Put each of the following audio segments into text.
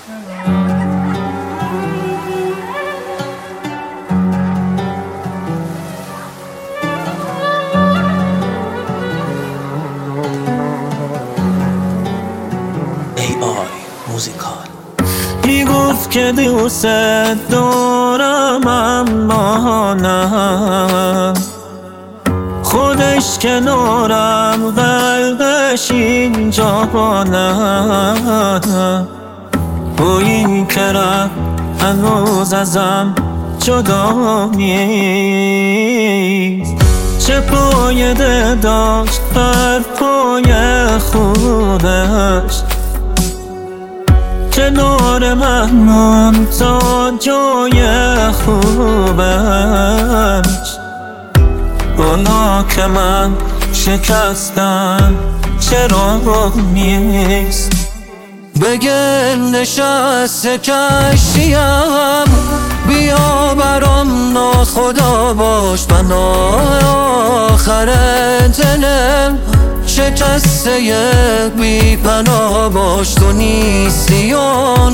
موزیکال میگفت که دوست دارم اما نه، خودش کنارم قلبش اینجا نه. بویی که رفت هنوز ازم جدا نیست، چه فایده داشت بر پای خودش، کنار من ماند تا جای خوبش. اونا که من شکستم چرا نیست، بگه نشسته کشتیم بیا برام ناخدا باش، بنای آخر دلم شکسته بی پناه باش. تو نیستی و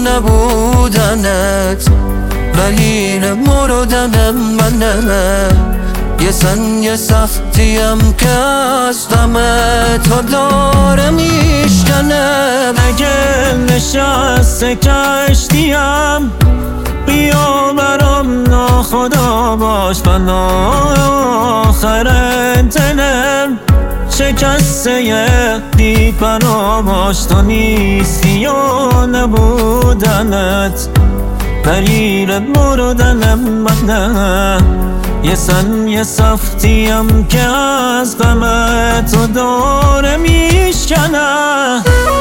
نبودنت دلیل مردن منه، یه سختیم که از غم تو داره میشکنه. اگه نشسته کشتیم بیا برام ناخدا باش، بنای آخر دلم شکسته بی پناه باش. تو نیستی و نبودنت دلیل مردن منه، یه سختیم که از غم تو داره میشکنه.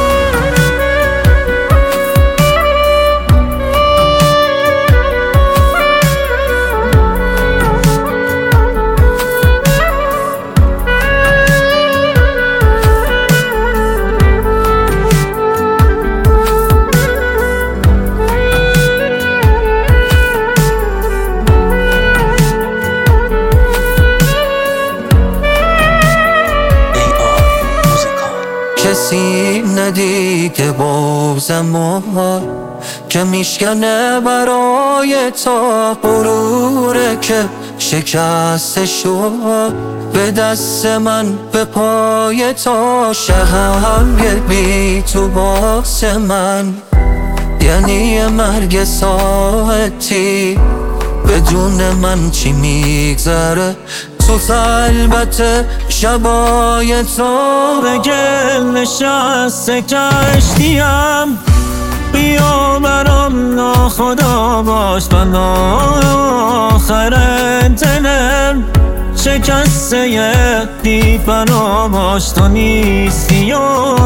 کسی ندی که بغضم که میشکنه برای تا غروره که شکسته شد به دست من، به پای تا شهر بی تو باس من، یعنی مرگ ساعتی بدون من چی میگذره تو خلبت شبای تو. بگه نشسته کشتیم بیا برام ناخدا باش، بنای آخر دلم شکسته بی پناه باش. تو نیستی و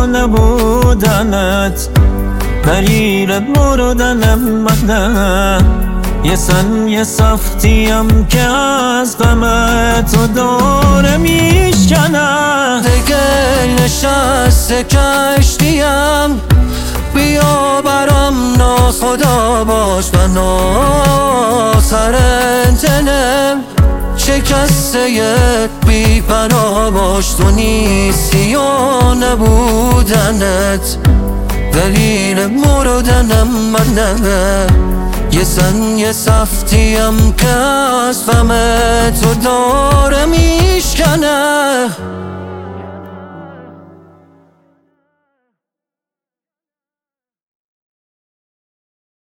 نبودنت دلیل مردن منه، یه سختیم که از غم تو داره میشکنه. دگل نشسته کشتیم بیا برام ناخدا باش، بنای آخر دلم شکسته بی پناه باش. تو نیستی و نبودنت دلیل مردن منه، یه سختیم که از غم تو داره میشکنه.